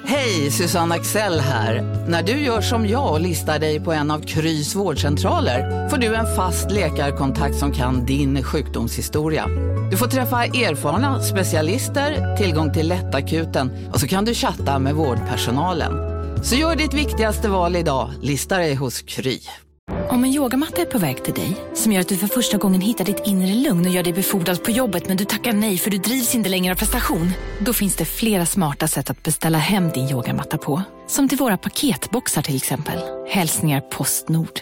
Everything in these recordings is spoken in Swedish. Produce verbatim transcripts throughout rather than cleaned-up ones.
Hej, Susanne Axel här. När du gör som jag och listar dig på en av Krys vårdcentraler får du en fast läkarkontakt som kan din sjukdomshistoria. Du får träffa erfarna specialister, tillgång till lättakuten och så kan du chatta med vårdpersonalen. Så gör ditt viktigaste val idag, listar dig hos Kry. Om en yogamatta är på väg till dig, som gör att du för första gången hittar ditt inre lugn och gör dig befordrad på jobbet men du tackar nej för du drivs inte längre av prestation, då finns det flera smarta sätt att beställa hem din yogamatta på. Som till våra paketboxar till exempel. Hälsningar Postnord.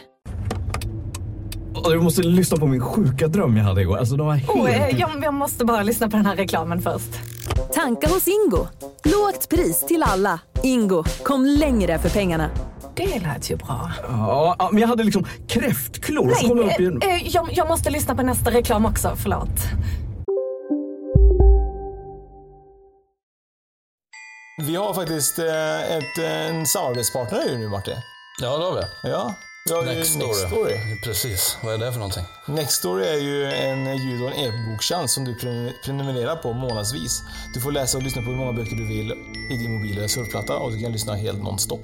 Du måste lyssna på min sjuka dröm jag hade igår. Alltså, de var helt... oh, jag, jag måste bara lyssna på den här reklamen först. Tanka hos Ingo. Lågt pris till alla. Ingo, kom längre för pengarna. Det lät ju bra. Ja, men jag hade liksom kräftklor. Nej, upp i... äh, jag, jag måste lyssna på nästa reklam också, förlåt. Vi har faktiskt eh, ett, en samarbetspartner nu, Martin. Ja, det har vi. Ja, vi har Next ju Nextory. Precis, vad är det för någonting? Nextory är ju en ljud- och en e-boktjänst som du prenumererar på månadsvis. Du får läsa och lyssna på hur många böcker du vill i din mobil eller surfplatta och du kan lyssna helt non-stop.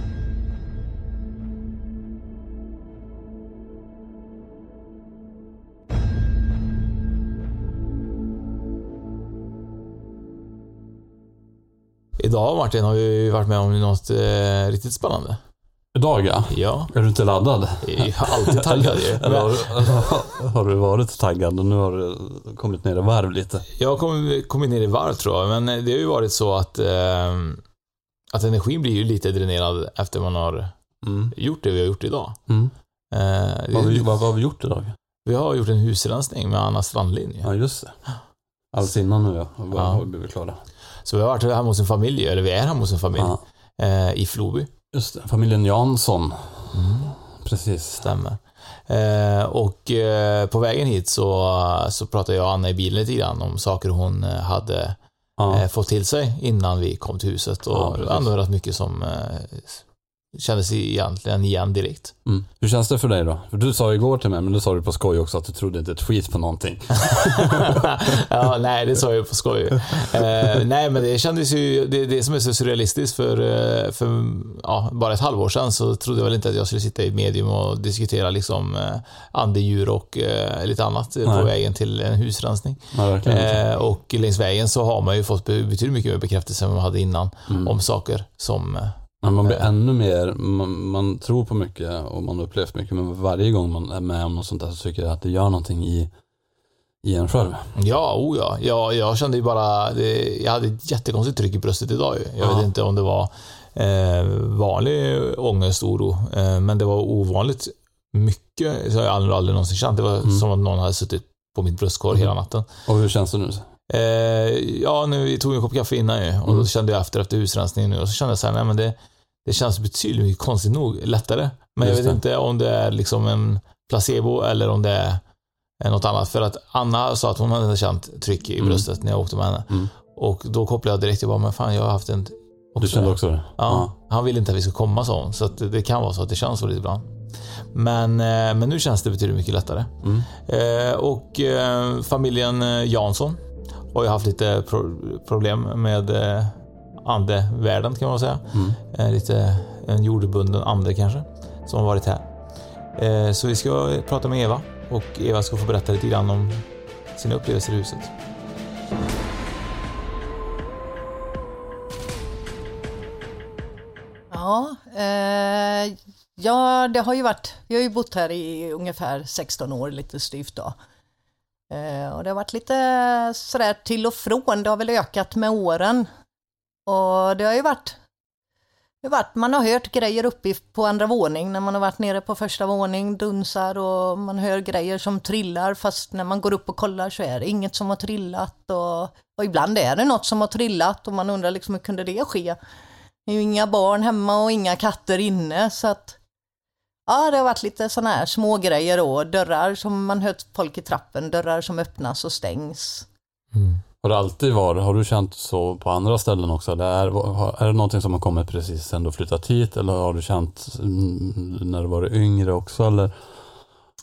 Idag, Martin, har vi varit med om något eh, riktigt spännande. Idag, ja. Ja. Är du inte laddad? Jag är alltid taggad ju. Eller har, har du varit taggad och nu har du kommit ner i varv lite? Jag har kommit, kommit ner i varv, tror jag. Men det har ju varit så att, eh, att energin blir ju lite dränerad efter man har mm. gjort det vi har gjort idag. Mm. Eh, vad, har vi, vad, vad har vi gjort idag? Vi har gjort en husrensning med Anna Strandlinje. Ja, just det. Alls innan nu, ja. Vad ja. har vi klara? Så vi har varit hemma hos en familj, eller vi är hemma hos en familj ja. eh, i Floby. Just det, familjen Jansson. Mm. Precis. Stämmer. Eh, och eh, på vägen hit så, så pratade jag och Anna i bilen lite grann om saker hon hade ja. eh, fått till sig innan vi kom till huset. Och ja, ändå rätt mycket som eh, kändes egentligen igen direkt. Mm. Hur känns det för dig då? För du sa igår till mig, men du sa du på skoj också att du trodde inte ett skit på någonting. Ja, nej, det sa jag på skoj. Eh, nej, men det kändes ju, det, det som är så surrealistiskt för, för ja, bara ett halvår sedan så trodde jag väl inte att jag skulle sitta i medium och diskutera liksom eh, andedjur och eh, lite annat nej. På vägen till en husrensning. Ja, eh, och längs vägen så har man ju fått betydligt mycket mer bekräftelse än man hade innan mm. om saker som men man blir ännu mer, man, man tror på mycket och man upplever mycket, men varje gång man är med om något sånt där så tycker jag att det gör någonting i, i en själv. Ja, oh ja. Jag, jag kände ju bara, det, jag hade ett jättekonstigt tryck i bröstet idag. Jag ja. vet inte om det var eh, vanlig ångest, oro, eh, men det var ovanligt mycket, så har jag aldrig, aldrig någonsin känt. Det var mm. som att någon hade suttit på mitt bröstkorg mm. hela natten. Och hur känns det nu? Eh, ja, nu vi tog en kopp kaffe innan ju, och mm. då kände jag efter efter husrensningen nu och så kände jag så här, nej men det Det känns betydligt mycket konstigt nog lättare. Men jag vet inte om det är liksom en placebo eller om det är något annat. För att Anna sa att hon hade känt tryck i bröstet mm. när jag åkte med henne. Mm. Och då kopplade jag direkt till bara, men fan, jag har haft en... Du kände också det? Ja, ja. Han vill inte att vi ska komma så. Så att det kan vara så att det känns så lite ibland. Men, men nu känns det betydligt mycket lättare. Mm. Eh, och eh, familjen Jansson har ju haft lite pro- problem med... Eh, andevärlden kan man säga. Mm. Eh, lite en jordbunden ande kanske som har varit här. Eh, så vi ska prata med Eva och Eva ska få berätta lite grann om sina upplevelser i huset. Ja, eh, ja, det har ju varit, vi har ju bott här i ungefär sexton år, lite styvt då. Eh, och det har varit lite sådär till och från, det har väl ökat med åren. Och det har ju varit, det har varit, man har hört grejer uppe på andra våning när man har varit nere på första våning, dunsar och man hör grejer som trillar, fast när man går upp och kollar så är det inget som har trillat och, och ibland är det något som har trillat och man undrar liksom hur kunde det ske? Det är ju inga barn hemma och inga katter inne, så att ja, det har varit lite sådana här små grejer och dörrar som man hört folk i trappen, dörrar som öppnas och stängs. Mm. Har det alltid varit, har du känt så på andra ställen också? Eller är, är det någonting som har kommit precis sen du flyttat hit? Eller har du känt när du var yngre också? Eller?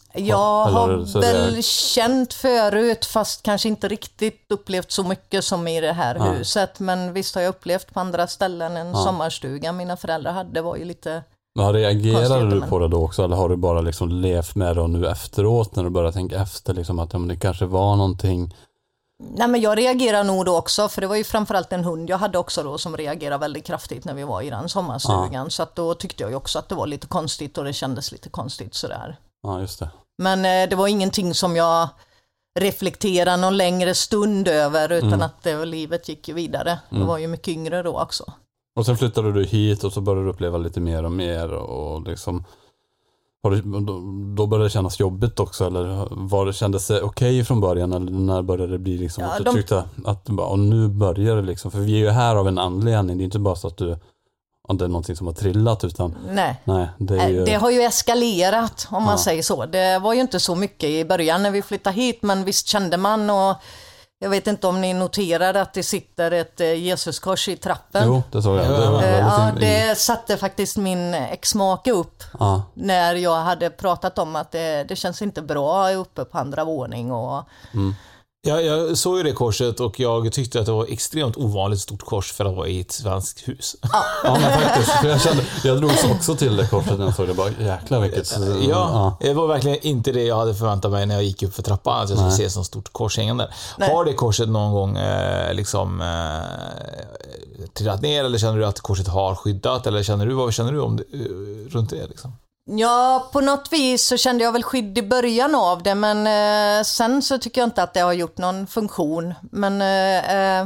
Jag Eller har väl det... känt förut, fast kanske inte riktigt upplevt så mycket som i det här ja. huset. Men visst har jag upplevt på andra ställen. En ja. sommarstuga mina föräldrar hade var ju lite... Men reagerade du men... på det då också? Eller har du bara liksom levt med det nu efteråt när du börjar tänka efter liksom att ja, men det kanske var någonting... Nej, men jag reagerar nog då också, för det var ju framförallt en hund jag hade också då som reagerade väldigt kraftigt när vi var i den sommarstugan. Ja. Så att då tyckte jag ju också att det var lite konstigt och det kändes lite konstigt sådär. Ja, just det. Men eh, det var ingenting som jag reflekterade någon längre stund över, utan mm. att det, livet gick ju vidare. Mm. Jag var ju mycket yngre då också. Och sen flyttade du hit och så började du uppleva lite mer och mer och liksom... Då, då började det kännas jobbigt också, eller var det, kändes det okej okay från början, eller när började det bli liksom ja, att du de... tyckte att och nu börjar det liksom, för vi är ju här av en anledning, det är inte bara så att du att det är någonting som har trillat, utan nej, nej det, är ju... det har ju eskalerat om man ja. säger så. Det var ju inte så mycket i början när vi flyttade hit, men visst kände man, och jag vet inte om ni noterade att det sitter ett Jesuskors i trappen. Jo, det såg jag. Det, var ja, det satte faktiskt min exmake upp ja. när jag hade pratat om att det, det känns inte bra uppe på andra våning. Och... Mm. Jag, jag såg ju det korset och jag tyckte att det var extremt ovanligt stort kors för att vara i ett svenskt hus. Ja, ja men faktiskt. För jag, kände, jag drogs också till det korset när jag såg det. Bara, jäklar vilket... Ja, ja, det var verkligen inte det jag hade förväntat mig när jag gick upp för trappan. Att jag skulle Nej. se ett sånt stort kors hängande. Nej. Har det korset någon gång eh, liksom eh, trillat ner, eller känner du att korset har skyddat? Eller känner du, vad känner du om det, uh, runt det liksom? Ja, på något vis så kände jag väl skydd i början av det, men eh, sen så tycker jag inte att det har gjort någon funktion. Men eh,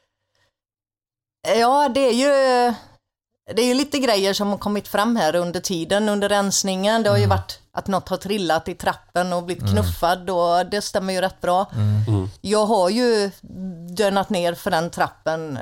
ja, det är ju det är ju lite grejer som har kommit fram här under tiden, under rensningen. Det har ju mm. varit att något har trillat i trappen och blivit knuffad, och det stämmer ju rätt bra. Mm. Mm. Jag har ju dönat ner för den trappen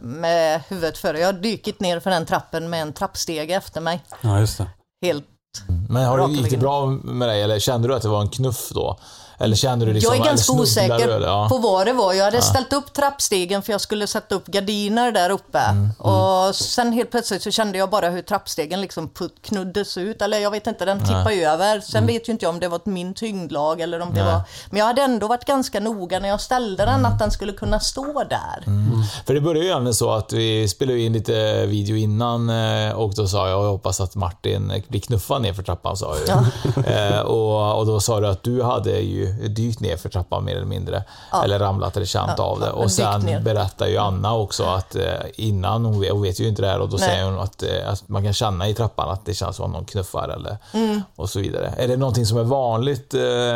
med huvudet före. Jag har dykit ner för den trappen med en trappstege efter mig. Ja, just det. Helt. Men har det gick det bra med dig, eller kände du att det var en knuff då? Eller kände du liksom, jag är ganska osäker eller, ja. på vad det var. Jag hade ja. ställt upp trappstegen för jag skulle sätta upp gardiner där uppe. Mm, mm. Och sen helt plötsligt så kände jag bara hur trappstegen liksom knuddes ut. Eller jag vet inte, den tippade ju över. Sen mm. vet ju inte jag om det var min tyngdlag eller om det Nej. var... Men jag hade ändå varit ganska noga när jag ställde den mm. att den skulle kunna stå där. Mm. För det började ju även så att vi spelade in lite video innan och då sa jag, jag hoppas att Martin blir knuffad ner för trappan, sa jag. Ja. och, och då sa du att du hade ju dykt ner för trappan mer eller mindre, ja. eller ramlat eller känt ja, av det. Och sen berättar ju Anna också att eh, innan, hon vet, hon vet ju inte det här, och då Nej. säger hon att, eh, att man kan känna i trappan att det känns som någon knuffar eller mm. och så vidare. Är det någonting som är vanligt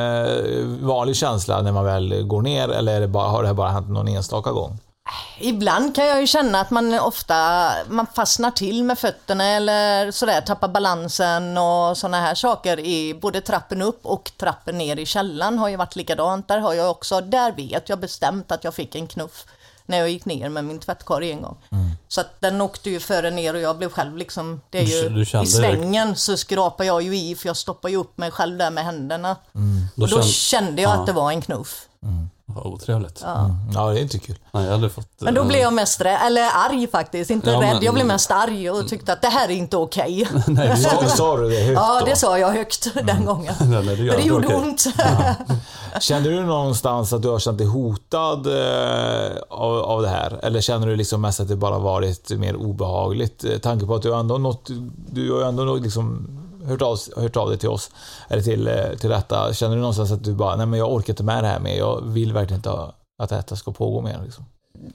eh, vanlig känsla när man väl går ner, eller är det bara, har det bara hänt någon enstaka gång? Ibland kan jag ju känna att man ofta man fastnar till med fötterna eller sådär, tappar balansen och såna här saker i både trappen upp och trappen ner i källaren har ju varit likadant. Där har jag också, där vet jag bestämt att jag fick en knuff när jag gick ner med min tvättkorg en gång. Mm. Så att den åkte ju före ner och jag blev själv liksom, det är ju du, du i svängen det. Så skrapar jag ju i, för jag stoppar ju upp mig själv där med händerna. Mm. Då, då kände jag ja. att det var en knuff. Mm. Vad otrevligt. Ja. Mm. ja, det är inte kul. Nej, jag hade fått, men då blev jag mest rädd, eller arg faktiskt, inte ja, rädd. Men, jag blev mest arg och tyckte att det här är inte okej. Okay. Nej, sa, sa du det högt då? Ja, det sa jag högt den mm. gången. Nej, nej, det, det gjorde okay. ont. Ja. Kände du någonstans att du har känt dig hotad eh, av, av det här? Eller känner du liksom mest att det bara varit mer obehagligt? Eh, tanke på att du ändå något, du har ju ändå liksom hört av, hört av dig till oss, eller till, till detta. Känner du någonstans att du bara, nej men jag orkar inte med det här mer, jag vill verkligen inte ha, att detta ska pågå mer liksom?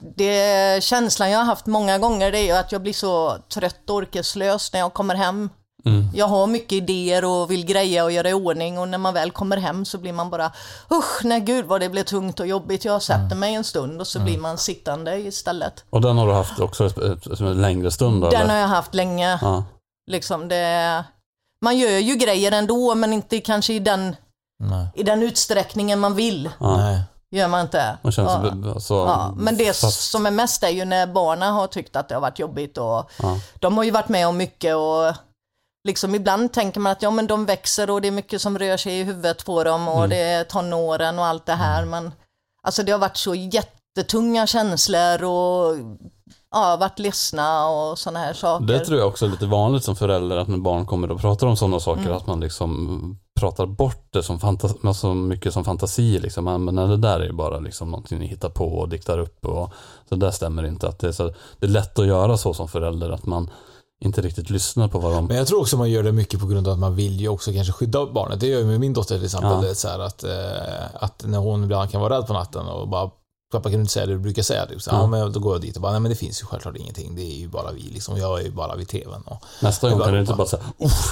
Det känslan jag har haft många gånger, det är ju att jag blir så trött och orkeslös när jag kommer hem. Mm. Jag har mycket idéer och vill greja och göra i ordning, och när man väl kommer hem så blir man bara, usch, nej gud vad det blev tungt och jobbigt, jag sätter mm. mig en stund och så mm. blir man sittande istället. Och den har du haft också en längre stund? Den eller? har jag haft länge. Ja. Liksom det, man gör ju grejer ändå, men inte kanske i den, i den utsträckningen man vill. Ja. Nej. Gör man inte. Man känns ja. så, ja. Men det fast... som är mest är ju när barnen har tyckt att det har varit jobbigt, och ja. de har ju varit med om mycket, och liksom ibland tänker man att ja, men de växer och det är mycket som rör sig i huvudet på dem, och mm. det är tonåren och allt det här, men alltså det har varit så jättetunga känslor, och ja, varit ledsna och såna här saker. Det tror jag också är lite vanligt som förälder, att när barn kommer och pratar om sådana saker, mm. att man liksom pratar bort det som fantasi, så mycket som fantasi liksom. Men det där är ju bara liksom någonting ni hittar på och diktar upp, och så där stämmer inte. Att det är så, det är lätt att göra så som förälder, att man inte riktigt lyssnar på vad de... Men jag tror också man gör det mycket på grund av att man vill ju också kanske skydda barnet. Det gör jag med min dotter till exempel. Ja. Så här att, att när hon ibland kan vara rädd på natten och bara, pappa kan du inte säga det du brukar säga det. Så, mm. ja, men då går jag dit och bara, nej men det finns ju självklart ingenting. Det är ju bara vi liksom, jag är ju bara vid tvn. Och nästa gång kan du inte bara säga,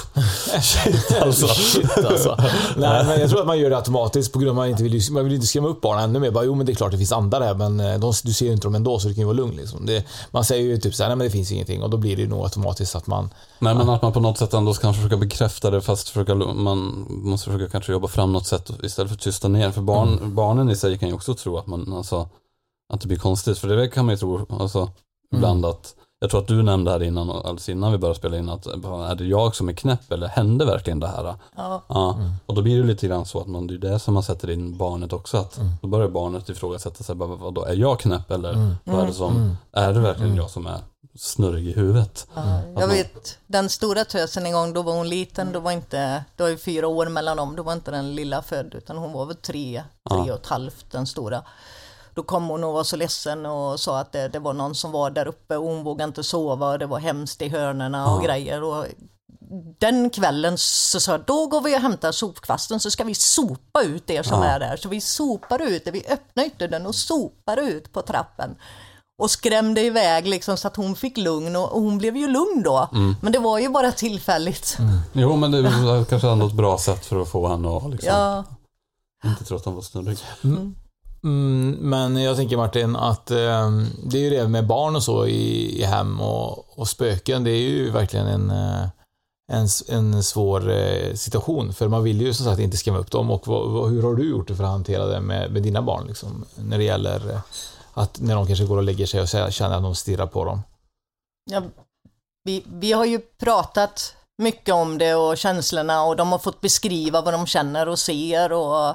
shit alltså. Shit alltså. Nej, men jag tror att man gör det automatiskt på grund av att man inte vill, man vill inte skrämma upp barnen ännu mer. Bara, jo men det är klart det finns andra där, men de, du ser ju inte dem ändå, så det kan ju vara lugn liksom. Det, man säger ju typ så här, nej men det finns ingenting, och då blir det ju nog automatiskt att man... Nej, men att man på något sätt ändå ska försöka bekräfta det, fast försöka, man måste försöka kanske jobba fram något sätt istället för att tysta ner. För barn, mm. barnen i sig kan ju också tro att man, alltså, att det blir konstigt, för det kan man ju tro alltså, ibland mm. att, jag tror att du nämnde här innan, alltså innan vi började spela in, att är det jag som är knäpp eller hände verkligen det här? Ja. Ja. Mm. Och då blir det lite grann så att man, det är det som man sätter in barnet också, att mm. då börjar barnet ifrågasätta sig, bara, vad då, är jag knäpp eller mm. vad är det som, mm. är det verkligen mm. jag som är snurrig i huvudet? Ja. Jag vet, den stora tösen en gång, då var hon liten, då var inte, då var ju fyra år mellan dem, då var inte den lilla född, utan hon var väl tre, tre ja. och ett halvt, den stora. Då kom hon och var så ledsen och sa att det, det var någon som var där uppe och hon vågade inte sova och det var hemskt i hörnerna och ja. grejer. Och den kvällen så sa jag, då går vi och hämtar sopkvasten så ska vi sopa ut det som ja. är där. Så vi sopar ut det, vi öppnar ytterdörren och sopar ut på trappen. Och skrämde iväg liksom, så att hon fick lugn, och, och hon blev ju lugn då. Mm. Men det var ju bara tillfälligt. Mm. Jo, men det var kanske ändå ett bra sätt för att få henne att liksom, ja. inte tro att hon var snurrig. Mm. Mm, men jag tänker Martin att eh, det är ju det med barn och så i, i hem och, och spöken, det är ju verkligen en, en, en svår eh, situation, för man vill ju som sagt inte skrämma upp dem. Och vad, vad, hur har du gjort det för att hantera det med, med dina barn liksom, när det gäller eh, att när de kanske går och lägger sig och känner att de stirrar på dem? Ja, vi, vi har ju pratat mycket om det och känslorna, och de har fått beskriva vad de känner och ser, och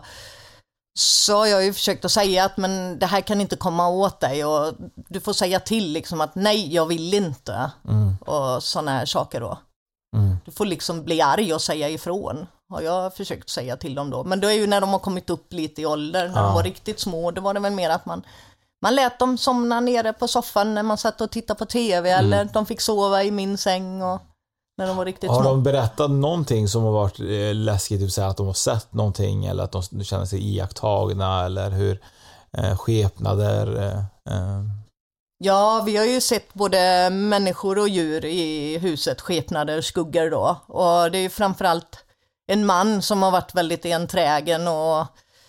så har jag ju försökt att säga att men det här kan inte komma åt dig, och du får säga till liksom att nej, jag vill inte. Mm. Och såna här saker då. Mm. Du får liksom bli arg och säga ifrån. Har jag försökt säga till dem då. Men då är ju när de har kommit upp lite i ålder, när ja. de var riktigt små, då var det väl mer att man man lät dem somna nere på soffan när man satt och tittade på tv, mm. eller de fick sova i min säng, och när de var riktigt har små. De berättat någonting som har varit eh, läskigt, typ så här, att de har sett någonting, eller att de känner sig iakttagna, eller hur eh, skepnader eh, eh. Ja, vi har ju sett både människor och djur i huset, skepnader, skuggor då, och det är ju framförallt en man som har varit väldigt enträgen och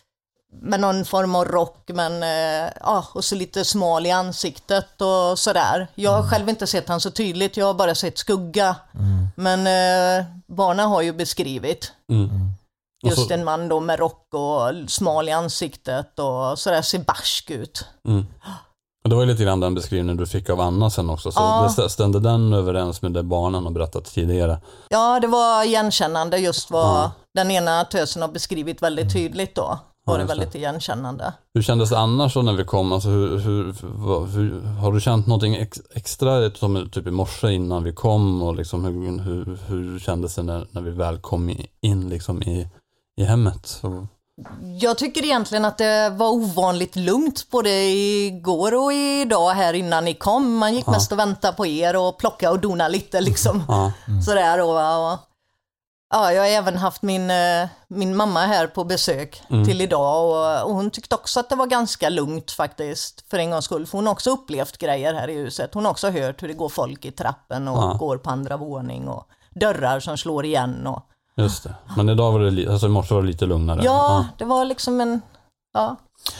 med någon form av rock, men eh, ja, och så lite smal i ansiktet och sådär. Jag har mm. själv inte sett han så tydligt, jag har bara sett skugga. Mm. Men eh, barnen har ju beskrivit mm. just så, en man då med rock och smal i ansiktet och sådär, ser barsk ut. Mm. Och det var ju lite grann den beskrivningen du fick av Anna sen också, så ja. det stämde den överens med det barnen har berättat tidigare? Ja, det var igenkännande just vad ja. den ena tösen har beskrivit väldigt tydligt då. Var det väldigt igenkännande. Hur kändes det annars då när vi kom? Alltså hur, hur, hur, har du känt någonting ex, extra som typ i morse innan vi kom? Och liksom hur, hur, hur kändes det när, när vi väl kom in liksom i, i hemmet? Så. Jag tycker egentligen att det var ovanligt lugnt både igår och idag här innan ni kom. Man gick ja. mest och väntade på er och plocka och dona lite liksom. Ja. Mm. Sådär och... och ja, jag har även haft min, min mamma här på besök mm. till idag, och, och hon tyckte också att det var ganska lugnt faktiskt för en gångs skull, för hon har också upplevt grejer här i huset. Hon har också hört hur det går folk i trappen och ja. går på andra våning och dörrar som slår igen. Och... Just det, men idag var det, alltså i morse var det lite lugnare. Ja, ja. det var liksom en... Ja.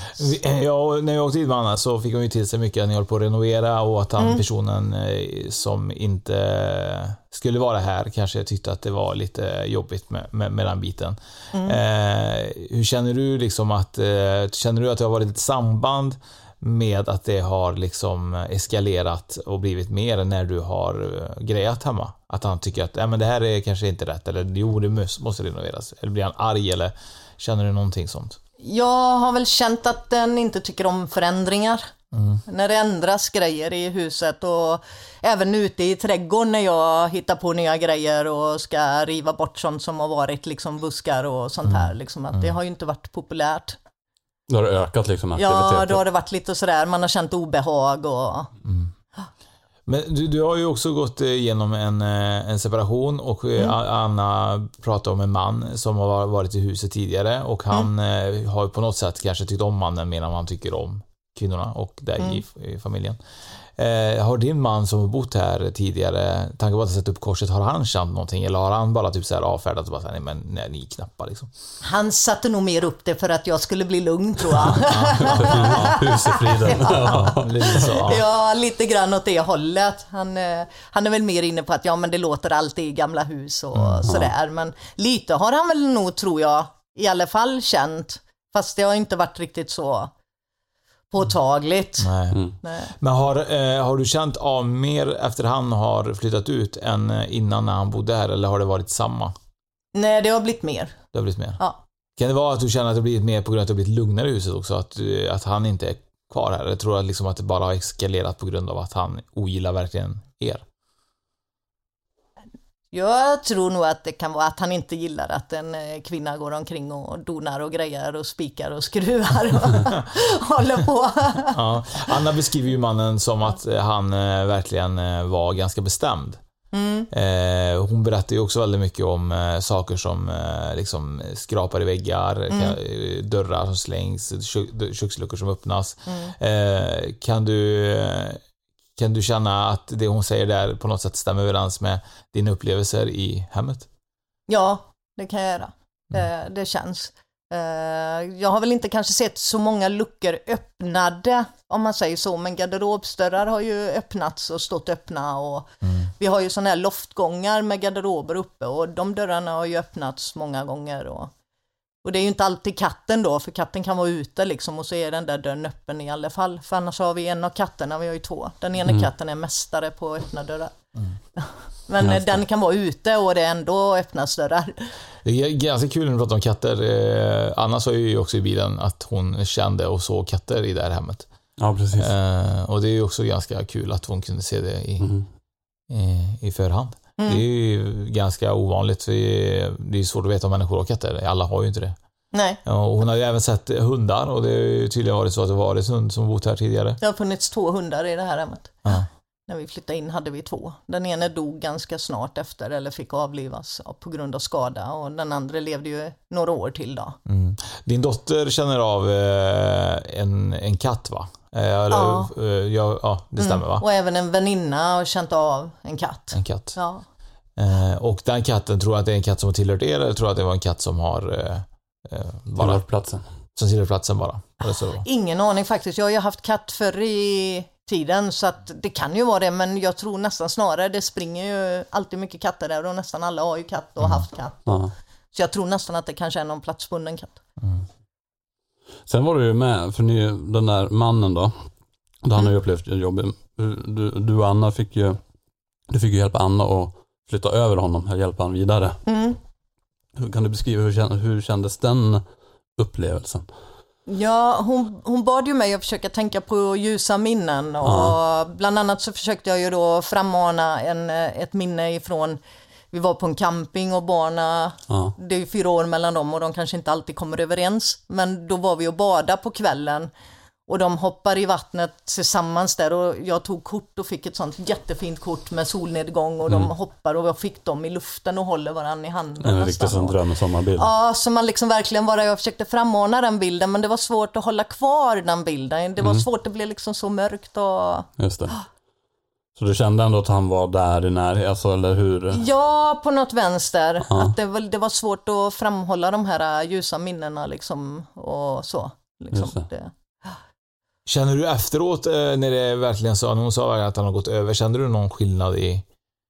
Ja, när jag åkte hit med Anna så fick hon ju till sig mycket att ni håller på att renovera, och att han mm. personen som inte skulle vara här kanske tyckte att det var lite jobbigt med, med, med den biten. Mm. Eh, hur känner du liksom att eh, känner du att det har varit ett samband med att det har liksom eskalerat och blivit mer när du har grejat hemma? Att han tycker att ja, men det här är kanske inte rätt, eller jo, det måste renoveras, eller blir han arg, eller känner du någonting sånt? Jag har väl känt att den inte tycker om förändringar. Mm. När det ändras grejer i huset och även ute i trädgården när jag hittar på nya grejer och ska riva bort sånt som har varit liksom buskar och sånt här. Liksom, att det har ju inte varit populärt. Då har det ökat liksom aktiviteten? Ja, då har det varit lite sådär, man har känt obehag och... Mm. Men du, du har ju också gått igenom en, en separation och mm. Anna pratade om en man som har varit i huset tidigare och han mm. har på något sätt kanske tyckt om mannen mer än han tycker om kvinnorna och dig mm. i, i familjen. Eh, har din man som har bott här tidigare, tanken på att sätta upp korset, har han känt någonting eller har han bara typ så här avfärdat och bara säga, nej men nej, ni knappar liksom? Han satte nog mer upp det för att jag skulle bli lugn, tror jag. Husefriden. Ja, lite så. Ja, lite grann åt det hållet. Han, han är väl mer inne på att ja, men det låter alltid i gamla hus och mm. sådär. Men lite har han väl nog, tror jag, i alla fall känt. Fast det har inte varit riktigt så påtagligt. Nej. Mm. Nej. Men har, eh, har du känt av mer efter han har flyttat ut än innan när han bodde här, eller har det varit samma? Nej, det har blivit mer. Det har blivit mer? Ja. Kan det vara att du känner att det blivit mer på grund av att det blivit lugnare i huset också? Att, att han inte är kvar här? Eller tror du liksom att det bara har eskalerat på grund av att han ogillar verkligen er? Jag tror nog att det kan vara att han inte gillar att en kvinna går omkring och donar och grejer och spikar och skruvar och håller på. Ja. Anna beskriver ju mannen som att han verkligen var ganska bestämd. Mm. Eh, hon berättar ju också väldigt mycket om eh, saker som eh, liksom skrapar i väggar, mm. kan, dörrar som slängs, kök, köksluckor som öppnas. Mm. Eh, kan du... Kan du känna att det hon säger där på något sätt stämmer överens med dina upplevelser i hemmet? Ja, det kan jag göra. Det, det känns. Jag har väl inte kanske sett så många luckor öppnade, om man säger så, men garderobsdörrar har ju öppnats och stått öppna och mm. vi har ju sådana här loftgångar med garderober uppe och de dörrarna har ju öppnats många gånger och Och det är ju inte alltid katten då, för katten kan vara ute liksom och så är den där dörren öppen i alla fall. För annars har vi en av katterna, vi har ju två. Den ena mm. katten är mästare på att öppna dörrar. Mm. Men ja, den kan vara ute och det ändå öppnas dörrar. Det är ganska kul när du pratar om katter. Eh, Anna sa ju också i bilen att hon kände och såg katter i det här hemmet. Ja, precis. Eh, och det är ju också ganska kul att hon kunde se det i, mm. i, i förhand. Mm. Det är ju ganska ovanligt, för det är svårt att veta om människor har katter. Alla har ju inte det. Nej. Ja, och hon har ju även sett hundar, och det har ju tydligen varit så att det var ett hund som bott här tidigare. Det har funnits två hundar i det här hemmet. Ja. När vi flyttade in hade vi två. Den ena dog ganska snart efter, eller fick avlivas på grund av skada, och den andra levde ju några år till då. Mm. Din dotter känner av eh, en, en katt, va? Eh, eller, ja. Eh, ja, ja, det stämmer, va? Mm. Och även en väninna har känt av en katt. En katt. Ja. Eh, och den katten, tror att det är en katt som har tillhört er, eller tror att det var en katt som har eh, bara tillhört platsen? Som tillhört platsen bara? Eller så? Ingen aning faktiskt. Jag har ju haft katt förr i tiden, så att det kan ju vara det, men jag tror nästan snarare, det springer ju alltid mycket katter där och nästan alla har ju katt och mm. haft katt. Ja. Så jag tror nästan att det kanske är någon platsbunden katt. Mm. Sen var du ju med, för ni, den där mannen då, då han mm. har ju upplevt jobbet. Du, du och Anna fick ju, du fick ju hjälpa Anna att flytta över honom och hjälpa han vidare. Mm. Hur kan du beskriva hur, hur kändes den upplevelsen? Ja, hon, hon bad ju mig att försöka tänka på ljusa minnen, och ja. bland annat så försökte jag ju då frammana en, ett minne ifrån, vi var på en camping och barna, ja. det är ju fyra år mellan dem och de kanske inte alltid kommer överens, men då var vi och bada på kvällen och de hoppar i vattnet tillsammans där, och jag tog kort och fick ett sånt jättefint kort med solnedgång, och mm. de hoppar och jag fick dem i luften och håller varandra i handen. En riktigt sån dröm och sommarbild. Ja, så man liksom verkligen bara, jag försökte frammana den bilden, men det var svårt att hålla kvar den bilden. Det var mm. svårt, det blev liksom så mörkt och... Just det. Så du kände ändå att han var där i närheten, alltså, eller hur? Ja, på något vänster. Ja. Att det var, det var svårt att framhålla de här ljusa minnena liksom, och så. Liksom. Just det. Det. Känner du efteråt, när det verkligen sa, när hon sa att han har gått över, kände du någon skillnad i,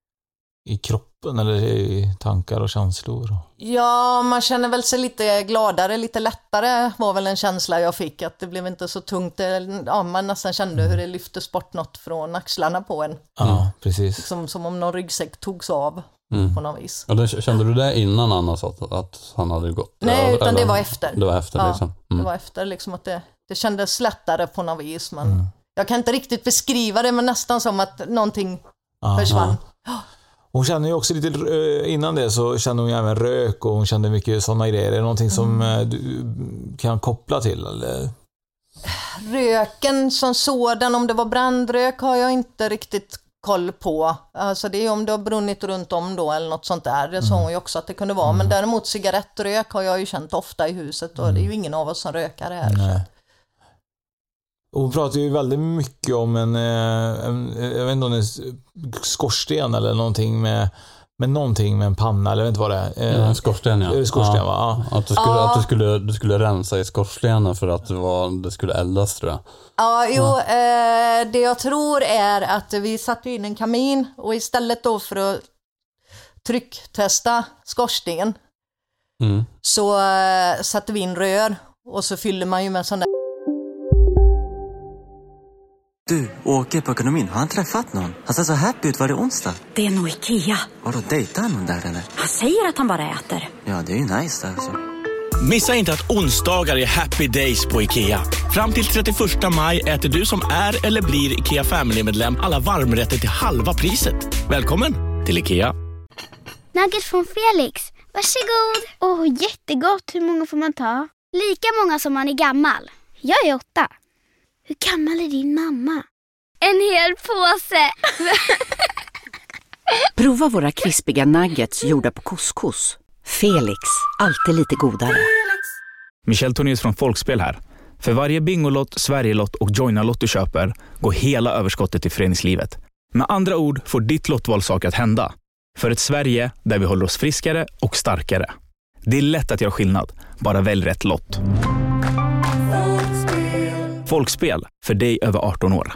i kroppen eller i tankar och känslor? Ja, man känner väl sig lite gladare, lite lättare var väl en känsla jag fick, att det blev inte så tungt. Ja, man nästan kände hur det lyftes bort något från axlarna på en. Ja, precis. Som, som om någon ryggsäck togs av mm. på något vis. Och det, kände du det innan Anna sa att, att han hade gått? Nej, eller, utan det var efter. Det var efter ja, liksom. Mm. det var efter liksom att det, det kändes lättare på något vis, men mm. jag kan inte riktigt beskriva det, men nästan som att någonting Ja, försvann. ja. Hon kände ju också lite, innan det så kände hon ju även rök och hon kände mycket sådana grejer. Är det någonting som mm. du kan koppla till? Eller? Röken som sådan, om det var brandrök har jag inte riktigt koll på. Alltså det är om det har brunnit runt om då eller något sånt där. Det sa hon ju också att det kunde vara. Mm. Men däremot cigarettrök har jag ju känt ofta i huset och mm. det är ju ingen av oss som rökar här. Nej. Hon pratar ju väldigt mycket om en, en jag vet inte om det är skorsten eller någonting med, med någonting med en panna eller vet inte vad det är. Ja, en skorsten, ja. Skorsten, ja. va? Ja. Att, du skulle, ja. att du, skulle, du skulle rensa i skorstenen för att det, var, det skulle eldas, tror jag. Ja, jo, ja. Eh, det jag tror är att vi satte in en kamin och istället då för att trycktesta skorsten mm. så eh, satte vi in rör och så fyller man ju med sån där. Du, Åke på ekonomin, har han träffat någon? Han ser så happy ut, var det onsdag? Det är nog Ikea. Vadå, dejtar han någon där eller? Han säger att han bara äter. Ja, det är ju nice alltså. Missa inte att onsdagar är happy days på Ikea. Fram till trettioförsta maj äter du som är eller blir Ikea Family-medlem alla varmrätter till halva priset. Välkommen till Ikea. Nugget från Felix. Varsågod. Åh, oh, jättegott. Hur många får man ta? Lika många som man är gammal. Jag är åtta. Hur gammal är din mamma? En hel påse. Prova våra krispiga nuggets gjorda på couscous. Felix, alltid lite godare. Michel Tornés från Folkspel här. För varje Bingolott, Sverigelott och Joina-lott du köper går hela överskottet till föreningslivet. Med andra ord får ditt lottval saker att hända. För ett Sverige där vi håller oss friskare och starkare. Det är lätt att göra skillnad. Bara välj rätt lott. Folkspel, för dig över arton år.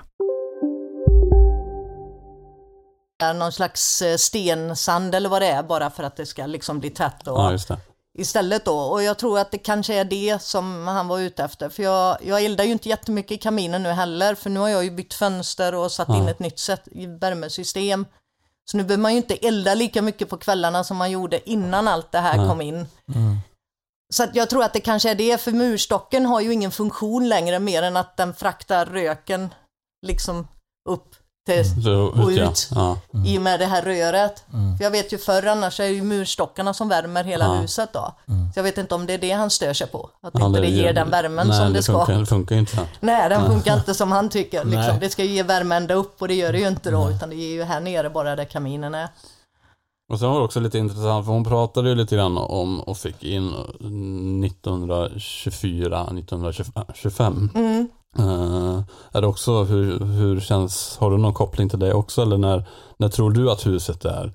Någon slags stensand eller vad det är, bara för att det ska liksom bli tätt. Och ja, just det. Istället då, och jag tror att det kanske är det som han var ute efter. För jag, jag eldar ju inte jättemycket i kaminen nu heller, för nu har jag ju bytt fönster och satt ja. in ett nytt sätt i värmesystem. Så nu behöver man ju inte elda lika mycket på kvällarna som man gjorde innan allt det här ja. kom in. Mm. Så att jag tror att det kanske är det, för murstocken har ju ingen funktion längre mer än att den fraktar röken liksom upp till, och ut, ut ja. Ja. Mm. i och med det här röret. Mm. För jag vet ju förr annars är det ju murstockarna som värmer hela ja. huset då. Mm. Så jag vet inte om det är det han stör sig på. Att ja, inte det ger den värmen nej, som det, det ska. Funkar, det funkar inte. Nej, den funkar inte som han tycker. Liksom. Det ska ju ge värme ända upp och det gör det ju inte då. Nej. Utan det ger ju här nere bara där kaminen är. Och sen var det också lite intressant, för hon pratade ju lite grann om och fick in nittonhundratjugofyra nittonhundratjugofem. Mm. Uh, är det också, hur, hur känns, har du någon koppling till det också, eller när, när tror du att huset är?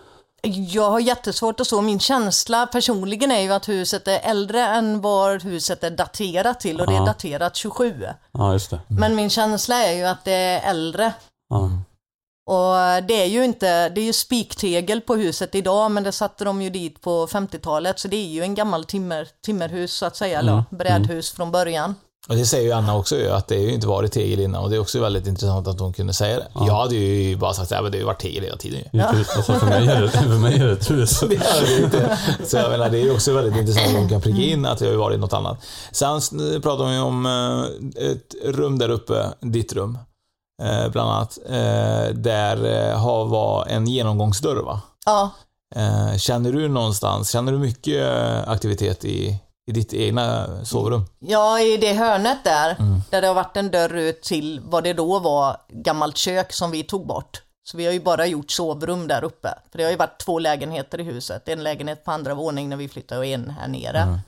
Jag har jättesvårt att så, min känsla personligen är ju att huset är äldre än vad huset är daterat till, och det är daterat tjugosju. Ja, just det. Men min känsla är ju att det är äldre. Ja. Och det är ju inte, det är ju spiktegel på huset idag, men det satte de ju dit på femtiotalet, så det är ju en gammal timmer, timmerhus så att säga, mm. eller brädhus mm. från början. Och det säger ju Anna också, att det ju inte varit tegel innan, och det är också väldigt intressant att hon kunde säga det. Ja. Jag hade ju bara sagt att det har ju varit tegel hela tiden. Ja. Alltså, för, mig är det, för mig är det ett hus. Det är det inte. Så jag menar, det är ju också väldigt intressant att hon kan pricka in att det har varit något annat. Sen pratar hon ju om ett rum där uppe, ditt rum. Eh, bland annat eh, där eh, har var en genomgångsdörr, va? Ja. Eh, känner du någonstans, känner du mycket aktivitet i, i ditt egna sovrum? Ja, i det hörnet där, mm. där det har varit en dörr ut till vad det då var gammalt kök som vi tog bort. Så vi har ju bara gjort sovrum där uppe. För det har ju varit två lägenheter i huset. En lägenhet på andra våning när vi flyttade och en här nere. Mm.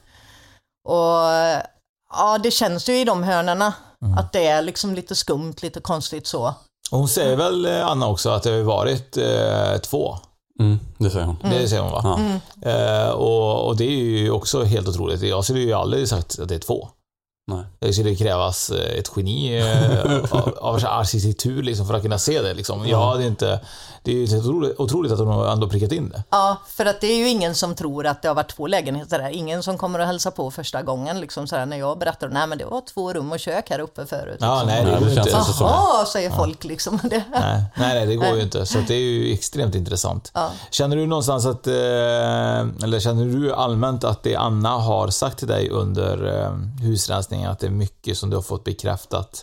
Och ja, det känns ju i de hörnerna mm. att det är liksom lite skumt, lite konstigt så. Och hon säger väl, Anna, också att det har varit eh, två. Mm, det säger hon. Det säger hon, va? Ja. Mm. Eh, och, och det är ju också helt otroligt. Jag skulle ju aldrig sagt att det är två. Nej. Det skulle krävas ett geni eh, av, av arkitektur liksom, för att kunna se det. Liksom. Ja, det är inte... Det är ju otroligt, otroligt att de har ändå prickat in det. Ja, för att det är ju ingen som tror att det har varit två lägenheter där. Ingen som kommer att hälsa på första gången liksom så här, när jag berättar, nej men det var två rum och kök här uppe förut. Liksom. Ja, nej, det, det känns inte så. Jaha, säger ja. folk liksom. Det. Nej, nej, det går nej. ju inte. Så det är ju extremt intressant. Ja. Känner du någonstans att, eller känner du allmänt att det Anna har sagt till dig under husrensningen, att det är mycket som du har fått bekräftat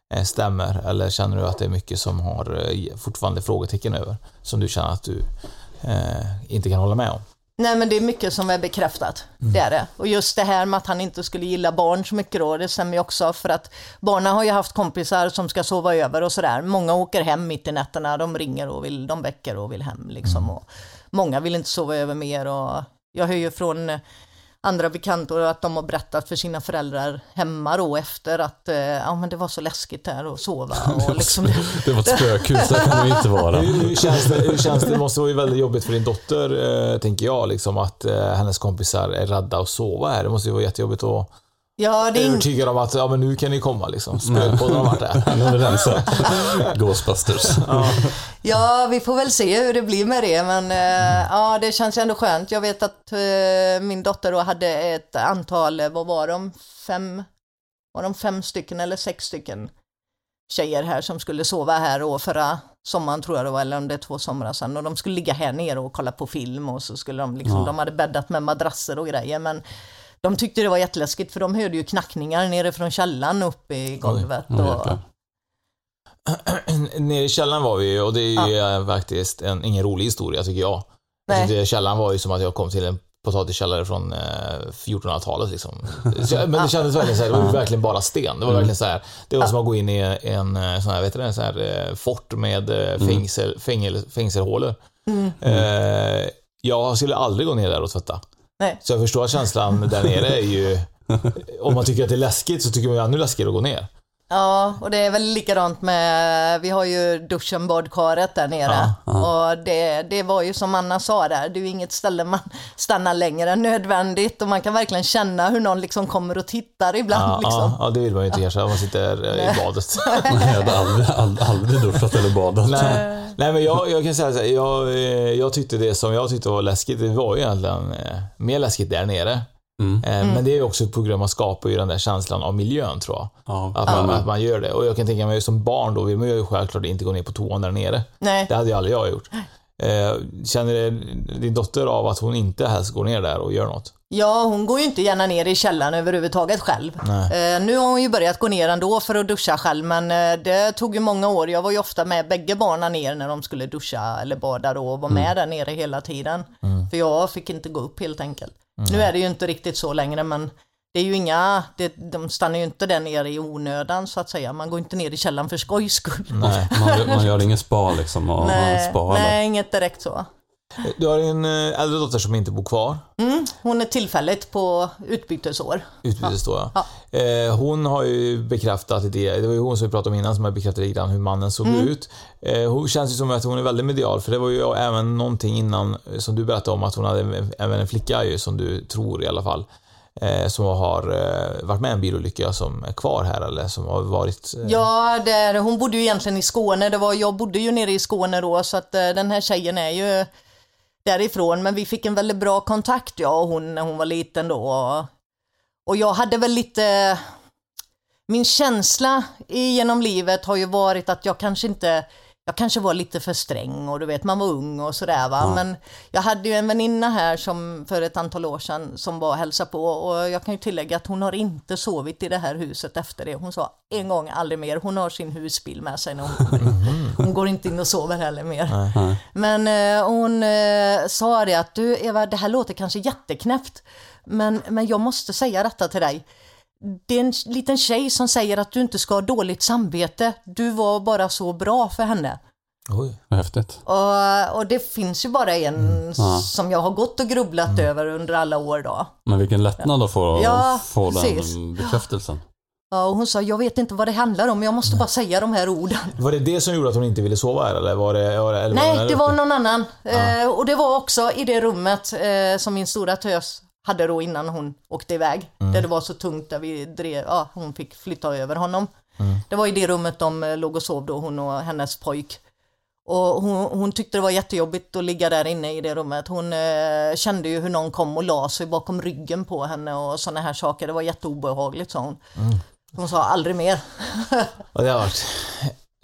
stämmer, eller känner du att det är mycket som har fortfarande frågetecken över, som du känner att du eh, inte kan hålla med om? Nej, men det är mycket som är bekräftat, mm. det är det. Och just det här med att han inte skulle gilla barn så mycket då, det stämmer ju också, för att barnen har ju haft kompisar som ska sova över och sådär. Många åker hem mitt i nätterna, de ringer och vill, de väcker och vill hem liksom. Mm. Och många vill inte sova över mer, och jag hör ju från andra bekantor att de har berättat för sina föräldrar hemma då efter att eh, ja, men det var så läskigt där att sova. Och liksom, det, det var ett spökhus, det kan det inte vara. Hur, hur, känns det, hur känns det? Det måste vara väldigt jobbigt för din dotter, eh, tänker jag, liksom, att eh, hennes kompisar är rädda att sova här. Det måste ju vara jättejobbigt att ja, det är övertyga dem att ja, men nu kan ni komma. Liksom. Spökpodden har varit där. Nu är det rensa. Ghostbusters. Ja. Ja, vi får väl se hur det blir med det. Men eh, ja, det känns ändå skönt. Jag vet att eh, min dotter då hade ett antal, vad var de? Fem, var de fem stycken eller sex stycken tjejer här som skulle sova här och förra sommaren tror jag det var, eller om det är två somrar sedan. Och de skulle ligga här nere och kolla på film, och så skulle de liksom, ja. de hade bäddat med madrasser och grejer, men de tyckte det var jätteläskigt för de hörde ju knackningar nere från källan upp i golvet. Oj, och... Nere i källan var vi, och det är ju ja. faktiskt en, ingen rolig historia tycker jag. Nej. Jag tyckte källan var ju som att jag kom till en potatiskällare från eh, fjortonhundratalet liksom. Men det kändes verkligen så här, det var verkligen bara sten. Det var verkligen så här, det var som att gå in i en sån här, vet du, en sån här fort med fängsel, fängel, fängelhålor. Mm. Eh, jag skulle aldrig gå ner där och tvätta. Nej. Så jag förstår att känslan där nere är ju, om man tycker att det är läskigt så tycker man ju ännu läskigare att gå ner. Ja, och det är väl likadant med, vi har ju duschen, badkaret där nere. Ja, ja. Och det, det var ju som Anna sa där, det är ju inget ställe man stannar längre än nödvändigt. Och man kan verkligen känna hur någon liksom kommer och tittar ibland. Ja, liksom. ja, ja det vill man ju inte ersätta om man sitter i badet. Jag hade aldrig, aldrig, aldrig duschat eller badat. Nej, nej men jag, jag kan säga så här, jag, jag tyckte det som jag tyckte var läskigt, det var ju egentligen mer läskigt där nere. Mm. Mm. Men det är ju också ett program att skapa ju den där känslan av miljön, tror jag. Ja. Att, man, att man gör det. Och jag kan tänka mig som barn då, vill man ju självklart inte gå ner på toan där nere. Nej. Det hade ju aldrig jag gjort. Eh, känner din dotter av att hon inte helst går ner där och gör något? Ja, hon går ju inte gärna ner i källaren överhuvudtaget själv. Eh, nu har hon ju börjat gå ner ändå för att duscha själv, men eh, det tog ju många år. Jag var ju ofta med bägge barnen ner när de skulle duscha eller bada då, och var med mm. där nere hela tiden. Mm. För jag fick inte gå upp helt enkelt. Mm. Nu är det ju inte riktigt så längre, men det är ju inga, det, de stannar ju inte där nere i onödan så att säga. Man går inte ner i källaren för skojs skull. Nej, man, man gör ingen spa liksom. Och nej, spa, nej, inget direkt så. Du har en äldre dotter som inte bor kvar. Mm, hon är tillfälligt på utbytesår. Utbytesår, ja. ja. Eh, hon har ju bekräftat det. Det var ju hon som vi pratade om innan som har bekräftat lite grann hur mannen såg mm. ut. Eh, hon känns ju som att hon är väldigt medial. För det var ju även någonting innan som du berättade om, att hon hade även en flicka ju, som du tror i alla fall. Eh, som har eh, varit med en bilolycka som är kvar här, eller som har varit... Eh... Ja, där, hon bodde ju egentligen i Skåne. Det var, jag bodde ju nere i Skåne då, så att eh, den här tjejen är ju därifrån. Men vi fick en väldigt bra kontakt, jag och hon, när hon var liten då. Och, och jag hade väl lite... Min känsla genom livet har ju varit att jag kanske inte... Jag kanske var lite för sträng, och du vet, man var ung och sådär va. Ja. Men jag hade ju en väninna här som för ett antal år sedan som var och hälsade på, och jag kan ju tillägga att hon har inte sovit i det här huset efter det. Hon sa en gång aldrig mer. Hon har sin husbil med sig när hon kommer in. Hon går inte in och sover heller mer. Nej. Men eh, hon eh, sa det att du Eva, det här låter kanske jätteknäppt, men, men jag måste säga detta till dig. Det är en liten tjej som säger att du inte ska ha dåligt samvete. Du var bara så bra för henne. Oj, vad häftigt. Och, och det finns ju bara en mm. ja. som jag har gått och grubblat mm. över under alla år då. Men vilken lättnad att få, ja, få den bekräftelsen. Ja, och hon sa, jag vet inte vad det handlar om, jag måste bara säga de här orden. Var det det som gjorde att hon inte ville sova här? Eller var det, var det, eller Nej, var det, det var någon annan. Ja. Eh, och det var också i det rummet eh, som min stora tös hade då innan hon åkte iväg. Mm. Där det var så tungt där vi drev, ja, hon fick flytta över honom. Mm. Det var i det rummet de låg och sov då, hon och hennes pojk. Och hon, hon tyckte det var jättejobbigt att ligga där inne i det rummet. Hon eh, kände ju hur någon kom och la sig bakom ryggen på henne och såna här saker. Det var jätteobehagligt, sa hon. Mm. Hon sa aldrig mer. Och det har varit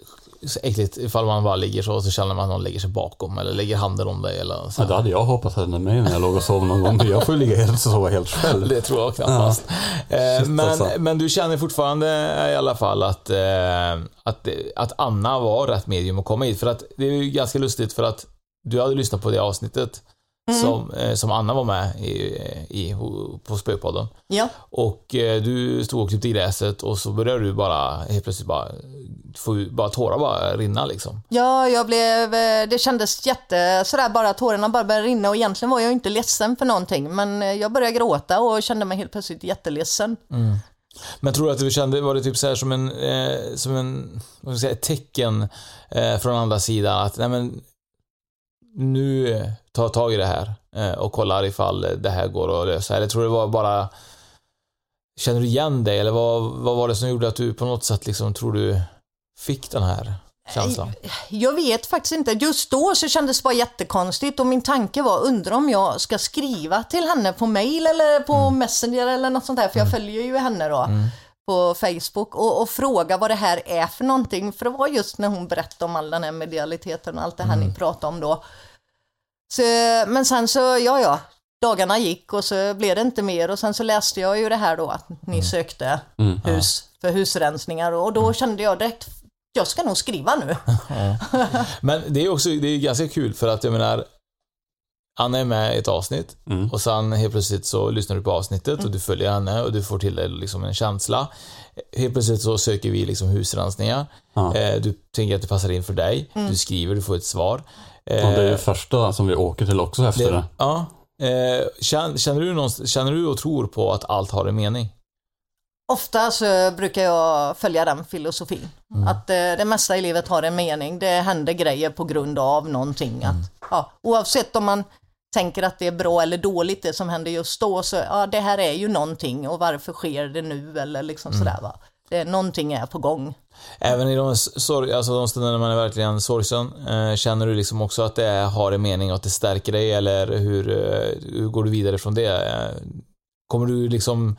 så äckligt ifall man bara ligger så så känner man att någon lägger sig bakom eller lägger handen om dig eller så. Ja, det hade jag hoppat hända mig när jag låg och sov någon gång. Jag får ju ligga helt och sova helt själv. Det tror jag knappast. Ja. Eh, men, alltså. men du känner fortfarande i alla fall att, eh, att, att Anna var rätt medium att komma hit. För att det är ju ganska lustigt för att du hade lyssnat på det avsnittet mm. som, eh, som Anna var med i, i, på Spökpodden. Ja. Och eh, du stod och klippte i gräset och så började du bara helt plötsligt bara, få, bara tårar bara rinna liksom. Ja, jag blev, det kändes jätte sådär, bara tårarna bara började rinna och egentligen var jag inte ledsen för någonting, men jag började gråta och kände mig helt plötsligt jätteledsen. Mm. Men tror du att du kände, var det typ så här som en eh, som en, vad ska jag säga, ett tecken eh, från andra sidan att nej men nu ta tag i det här eh, och kollar ifall det här går att lösa, eller tror du det var bara, känner du igen dig eller vad, vad var det som gjorde att du på något sätt liksom, tror du fick den här känslan? Jag vet faktiskt inte. Just då så kändes det bara jättekonstigt och min tanke var, undrar om jag ska skriva till henne på mail eller på mm. Messenger eller något sånt där, för jag mm. följer ju henne då mm. på Facebook och, och fråga vad det här är för någonting, för det var just när hon berättade om all den här medialiteten och allt det här mm. ni pratade om då. Så, men sen så, ja ja, dagarna gick och så blev det inte mer och sen så läste jag ju det här då att ni mm. sökte mm. hus för husrensningar och då mm. kände jag direkt, jag ska nog skriva nu. Men det är också, det är ganska kul för att jag menar, Anna är med i ett avsnitt mm. och sen helt plötsligt så lyssnar du på avsnittet mm. och du följer henne och du får till dig liksom en känsla. Helt plötsligt så söker vi liksom husrensningar. Ja. Du tänker att det passar in för dig. Mm. Du skriver, du får ett svar. Och det är det första som vi åker till också efter det. det. Ja. Känner, känner, du någon, känner du och tror på att allt har en mening? Ofta så brukar jag följa den filosofin. Mm. Att eh, det mesta i livet har en mening. Det händer grejer på grund av någonting. Mm. Att, ja, oavsett om man tänker att det är bra eller dåligt det som händer just då. Så ja, det här är ju någonting. Och varför sker det nu? Eller liksom mm. sådär va. Det, någonting är på gång. Även i de, sorg, alltså de stunder när man är verkligen sorgsen, eh, känner du liksom också att det har en mening och att det stärker dig? Eller hur, eh, hur går du vidare från det? Eh, kommer du liksom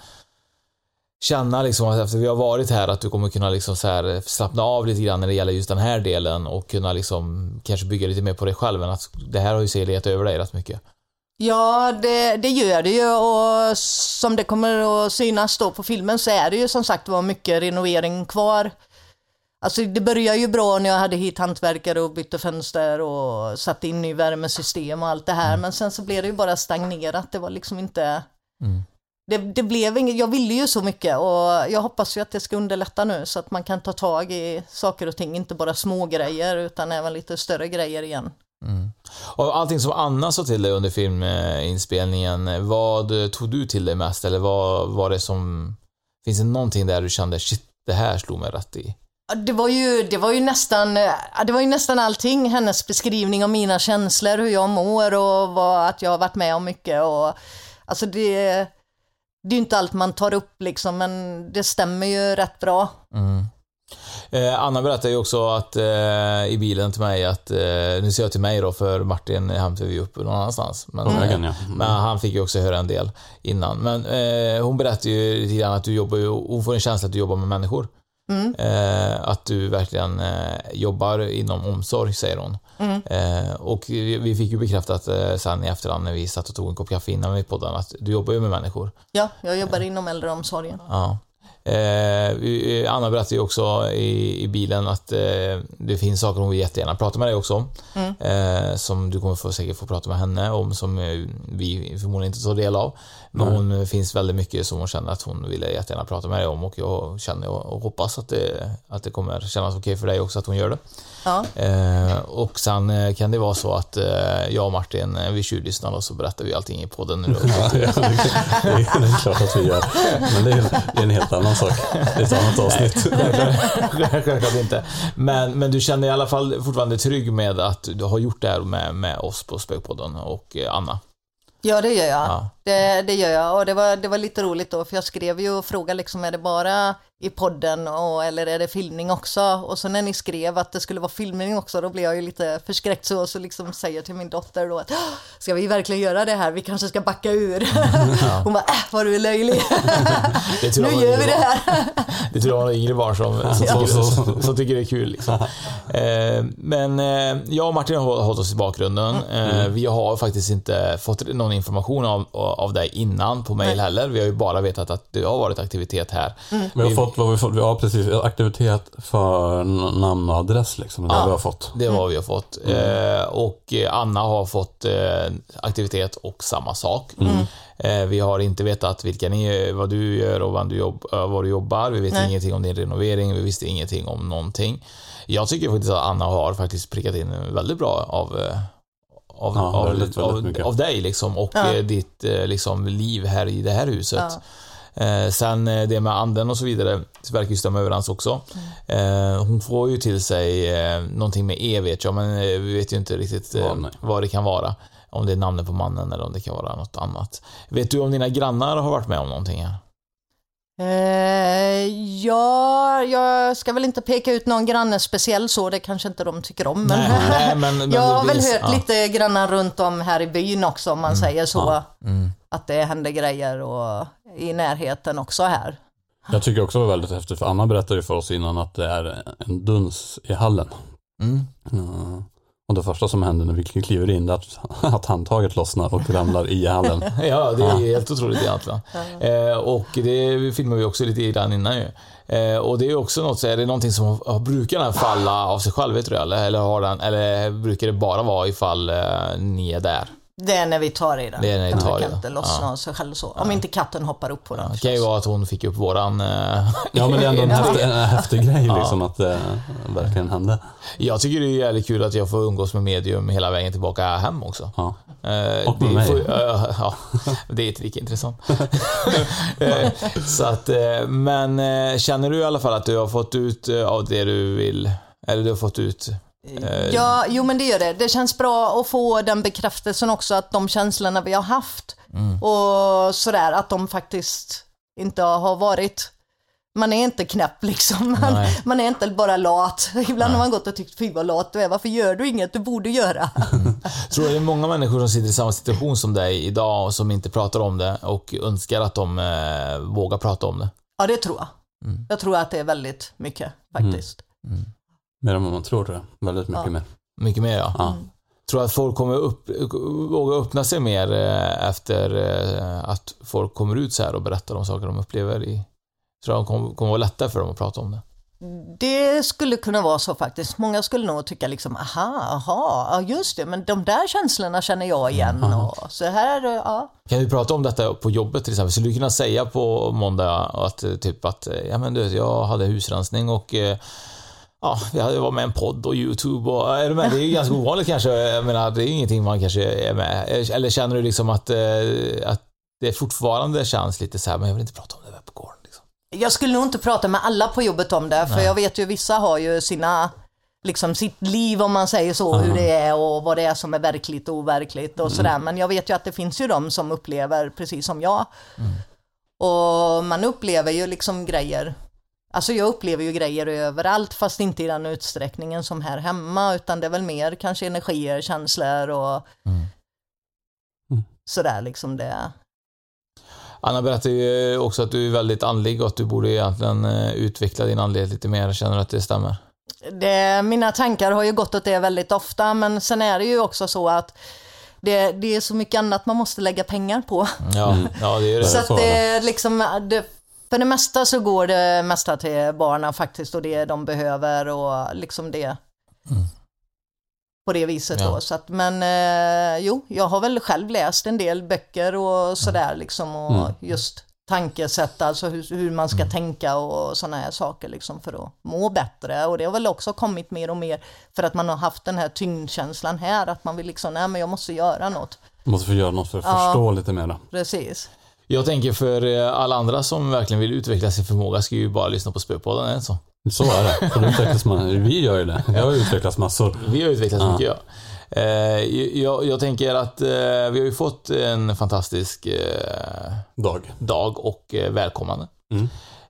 känna liksom att efter vi har varit här att du kommer kunna liksom så här slappna av lite grann när det gäller just den här delen och kunna liksom kanske bygga lite mer på dig själv, än att det här har ju sig letat över dig rätt mycket? Ja, det, det gör det ju, och som det kommer att synas då på filmen så är det ju som sagt var mycket renovering kvar. Alltså det började ju bra när jag hade hit hantverkare och bytte fönster och satt in i värmesystem och allt det här, mm. men sen så blev det ju bara stagnerat. Det var liksom inte... Mm. Det, det blev inget, jag ville ju så mycket och jag hoppas ju att det ska underlätta nu så att man kan ta tag i saker och ting, inte bara små grejer utan även lite större grejer igen. Mm. Och allting som Anna sa till dig under filminspelningen, vad tog du till dig mest, eller vad var det som, finns det någonting där du kände shit, det här slog mig rätt i? Det var ju, det var ju nästan det var ju nästan allting, hennes beskrivning av mina känslor, hur jag mår och vad, att jag har varit med om mycket och alltså det Det är ju inte allt man tar upp liksom, men det stämmer ju rätt bra. Mm. Eh, Anna berättade ju också att eh, i bilen till mig att, eh, nu ser jag till mig då, för Martin hämtade vi upp någon annanstans. Men, mm. Mm. men han fick ju också höra en del innan. Men eh, hon berättade ju lite grann att du jobbar ju, hon får en känsla att du jobbar med människor. Mm. Eh, att du verkligen eh, jobbar inom omsorg, säger hon. Mm. Eh, och vi fick ju bekräftat eh, sen i efterhand när vi satt och tog en kopp kaffe innan vi podden att du jobbar ju med människor. Ja, jag jobbar eh. inom äldreomsorgen. Ja. Eh, Anna berättade ju också i, i bilen att eh, det finns saker hon vill jättegärna prata med dig också om. Mm. Eh, som du kommer få, säkert få prata med henne om, som eh, vi förmodligen inte tar del av. Men mm. hon finns väldigt mycket som hon känner att hon vill jättegärna prata med dig om, och jag känner och, och hoppas att det, att det kommer kännas okej för dig också att hon gör det. Ja. Eh, och sen kan det vara så att eh, jag och Martin, vi tjuvlyssnar och så berättar vi allting i podden nu. Ja, det, är, det är klart att vi gör. Men det är, det är en helt annan sak. Det är ett annat avsnitt. Självklart inte. Men, men du känner i alla fall fortfarande trygg med att du har gjort det här med, med oss på Spökpodden och Anna? Ja, det gör jag. Ja. Det, det gör jag. Och det var, det var lite roligt då, för jag skrev ju och frågade liksom, är det bara i podden och, eller är det filmning också? Och så när ni skrev att det skulle vara filmning också, då blev jag ju lite förskräckt så, så liksom säger till min dotter då att ska vi verkligen göra det här? Vi kanske ska backa ur. Ja. Hon bara, äh, vad du är löjlig. Nu gör vi det här. Det tror jag var yngre barn som, som, ja. som, som, som tycker det är kul. Liksom. Eh, men eh, jag och Martin har hållit oss i bakgrunden. Eh, vi har faktiskt inte fått någon information av, av dig innan på mejl heller. Vi har ju bara vetat att det har varit aktivitet här. Mm. Vi har fått vad vi fått, vi har precis aktivitet för namn och adress liksom, det ja, vi har fått. Det var vi har fått. Mm. Eh, och Anna har fått eh, aktivitet och samma sak. Mm. Eh, vi har inte vetat vilka ni är, vad du gör och vad du, jobb, vad du jobbar. Vi vet Nej. ingenting om din renovering, vi visste ingenting om någonting. Jag tycker faktiskt att Anna har faktiskt prickat in väldigt bra av av, ja, av, väldigt, av, väldigt av dig liksom, och ja. ditt liksom, liv här i det här huset. Ja. Eh, sen det med anden och så vidare så verkar ju stämma överens också. Mm. Eh, hon får ju till sig eh, någonting med E vet jag, men vi vet ju inte riktigt eh, ja, vad det kan vara. Om det är namnet på mannen eller om det kan vara något annat. Vet du om dina grannar har varit med om någonting här? Eh, ja, jag ska väl inte peka ut någon granne speciell så, det kanske inte de tycker om. Men, nej, nej, men, men jag har väl vis, hört ja. lite grannar runt om här i byn också, om man mm, säger så. Ja, mm. Att det händer grejer och i närheten också här. Jag tycker också det var väldigt häftigt, för Anna berättade ju för oss innan att det är en duns i hallen. Mm. Ja. Och det första som händer när vi kliver in är att, att handtaget lossnar och ramlar i hallen. Ja, det är ja. helt otroligt egentligen. Eh, och det filmar vi också lite grann innan ju. Eh, och det är också något, så är det någonting som har, brukar den falla av sig själv, vet du, eller, eller, har den, eller brukar det bara vara ifall eh, ni är där? Det är när vi tar i den. Det är när vi tar i den. Kan inte lossna ja. sig själv så. Om ja. inte katten hoppar upp på den. Ja, det kan ju vara att hon fick upp våran... Äh... Ja, men det är ändå en häftig, en häftig grej liksom, ja. att det verkligen hände. Jag tycker det är jävligt kul att jag får umgås med medium hela vägen tillbaka hem också. Ja. Uh, och med mig. Får, uh, ja, det är inte lika intressant. uh, så att, uh, men uh, känner du i alla fall att du har fått ut uh, av det du vill? Eller du har fått ut... Ja, jo men det gör det. Det känns bra att få den bekräftelsen också, att de känslorna vi har haft mm. och sådär, att de faktiskt inte har varit, man är inte knäpp liksom, man, man är inte bara lat. Ibland Nej. har man gått och tyckt, fy vad lat du är, varför gör du inget du borde göra? Mm. Tror du det är många människor som sitter i samma situation som dig idag och som inte pratar om det och önskar att de eh, vågar prata om det? Ja, det tror jag. Mm. Jag tror att det är väldigt mycket faktiskt. Mm. Mm. Mer än vad man tror, tror jag. Väldigt mycket ja. mer. Mycket mer, ja. ja. Mm. Tror att folk kommer upp, våga öppna sig mer efter att folk kommer ut så här och berättar om saker de upplever i. Tror jag kommer, kommer vara lättare för dem att prata om det. Det skulle kunna vara så faktiskt. Många skulle nog tycka liksom, aha, aha, ja just det, men de där känslorna känner jag igen. Och så här, ja. Kan vi prata om detta på jobbet till exempel? Så du kunna säga på måndag att typ att, ja men du, jag hade husrensning och ja, jag var med en podd och YouTube och är du med? Det är ju ganska ovanligt kanske. Jag menar, det är ingenting man kanske är med. Eller känner du liksom att, att det fortfarande känns lite så här, men jag vill inte prata om det här på gården liksom. Jag skulle nog inte prata med alla på jobbet om det, för Nej. jag vet ju vissa har ju sina liksom sitt liv, om man säger så, mm. hur det är och vad det är som är verkligt och overkligt och sådär. Mm. Men jag vet ju att det finns ju de som upplever precis som jag. Mm. Och man upplever ju liksom grejer. Alltså jag upplever ju grejer överallt, fast inte i den utsträckningen som här hemma, utan det är väl mer kanske energier, känslor och mm. Mm. sådär liksom det. Anna berättade ju också att du är väldigt andlig och att du borde egentligen utveckla din andlighet lite mer. Känner du att det stämmer? Det, mina tankar har ju gått åt det väldigt ofta, men sen är det ju också så att det, det är så mycket annat man måste lägga pengar på. Ja, ja det är det. Så att det liksom... Det, för det mesta så går det mesta till barnen faktiskt, och det de behöver och liksom det mm. på det viset ja. då. Så att, men eh, jo, jag har väl själv läst en del böcker och sådär liksom, och mm. just tankesätt, alltså hur, hur man ska mm. tänka och sådana här saker liksom för att må bättre. Och det har väl också kommit mer och mer för att man har haft den här tyngdkänslan här, att man vill liksom, nej men jag måste göra något. Måste få göra något för att ja, förstå lite mer. Precis. Jag tänker för alla andra som verkligen vill utveckla sin förmåga ska ju bara lyssna på Spöpodden, är det så? Så är det, för det utvecklas man. Vi gör ju det. Jag har utvecklats massor. Vi har utvecklats ja. mycket, ja. Eh, jag, jag tänker att eh, vi har ju fått en fantastisk eh, dag. dag och eh, välkomnande. Mm.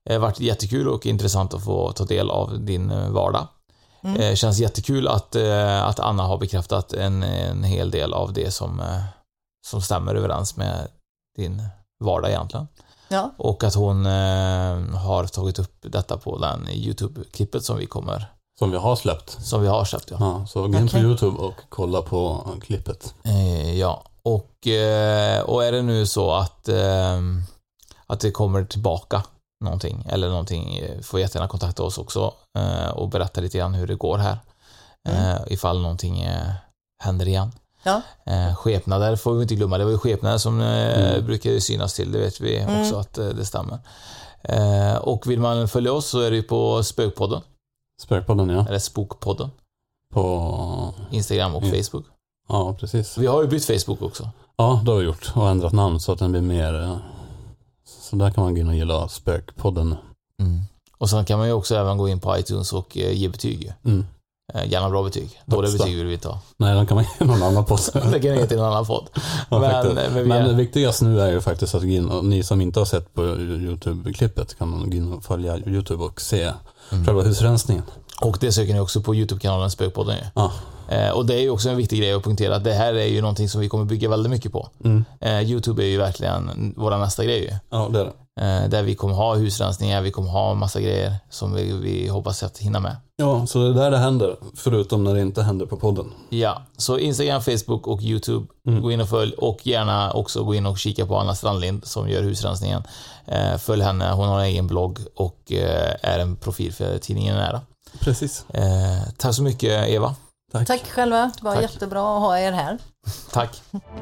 Det har varit jättekul och intressant att få ta del av din vardag. Mm. Det känns jättekul att, att Anna har bekräftat en, en hel del av det som, som stämmer överens med din vardag egentligen. Ja. Och att hon eh, har tagit upp detta på den YouTube-klippet som vi kommer... Som vi har släppt. Som vi har släppt, ja. ja så gå in okay. på YouTube och kolla på klippet. Eh, ja, och, eh, och är det nu så att, eh, att det kommer tillbaka någonting, eller någonting, får jättegärna kontakta oss också eh, och berätta lite grann hur det går här. Mm. Eh, ifall någonting eh, händer igen. Ja. Eh, skepnader får vi inte glömma. Det var ju skepnader som eh, mm. brukar synas till. Det vet vi mm. också att eh, det stämmer. Eh, och vill man följa oss så är det ju på Spökpodden. Spökpodden, ja. Eller Spokpodden. På Instagram och mm. Facebook. Ja, precis. Vi har ju bytt Facebook också. Ja, det har vi gjort. Och ändrat namn så att den blir mer... Så där kan man gå in och gilla Spökpodden. Mm. Och sen kan man ju också även gå in på iTunes och eh, ge betyg. Mm. Gärna bra betyg. Dåliga betyg vill vi ta. Nej, den kan man ge någon annan podd. Det kan man ge till någon annan podd. Ja, men, men, men det viktigaste nu är ju faktiskt att gå in, och ni som inte har sett på YouTube-klippet kan gå in och följa YouTube och se mm. själva husrensningen. Och det söker ni också på YouTube-kanalen Spökpodden. Ja. Eh, och det är ju också en viktig grej att punktera att det här är ju någonting som vi kommer bygga väldigt mycket på. Mm. Eh, YouTube är ju verkligen våra nästa grej. Ja, det är det. Eh, där vi kommer ha husrensningar, vi kommer ha massa grejer som vi, vi hoppas att hinna med. Ja, så det är där det händer, förutom när det inte händer på podden. Ja, så Instagram, Facebook och YouTube, mm. gå in och följ, och gärna också gå in och kika på Anna Strandlind som gör husrensningen. Eh, följ henne, hon har en egen blogg och eh, är en profil för tidningen Nära. Precis. Eh, tack så mycket, Eva. Tack. Tack själva, det var Tack. jättebra att ha er här. Tack.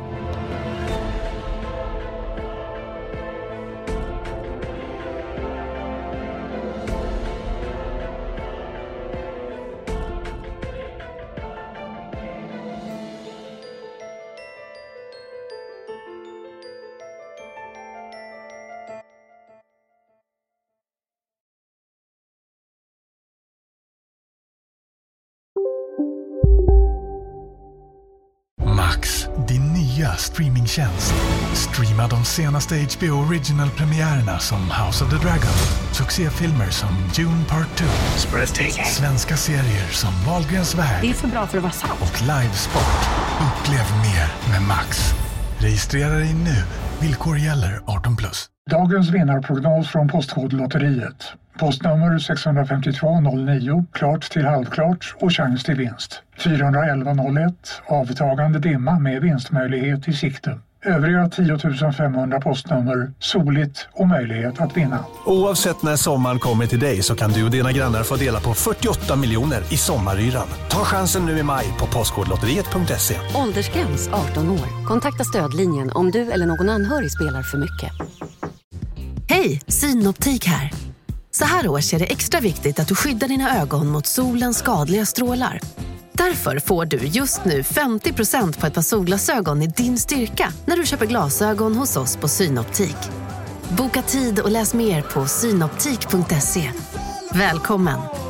Max, din nya streamingtjänst. Streama de senaste H B O Original-premiärerna som House of the Dragon, succéfilmer som Dune Part två, svenska serier som Wahlgrens värld. Det är för bra för att vara sant. Och livesport. Upplev mer med Max. Registrera dig nu. Villkor gäller arton plus. Dagens vinnarprognos från Postkodlotteriet. Postnummer sex fem två noll nio, klart till halvklart och chans till vinst. fyra elva noll ett, avtagande dimma med vinstmöjlighet i sikte. Övriga tio tusen femhundra postnummer, soligt och möjlighet att vinna. Oavsett när sommaren kommer till dig så kan du och dina grannar få dela på fyrtioåtta miljoner i sommaryran. Ta chansen nu i maj på postkodlotteriet punkt se. Åldersgräns arton år. Kontakta stödlinjen om du eller någon anhörig spelar för mycket. Hej, Synoptik här. Så här års är det extra viktigt att du skyddar dina ögon mot solens skadliga strålar. Därför får du just nu femtio procent på ett par solglasögon i din styrka när du köper glasögon hos oss på Synoptik. Boka tid och läs mer på synoptik punkt se. Välkommen!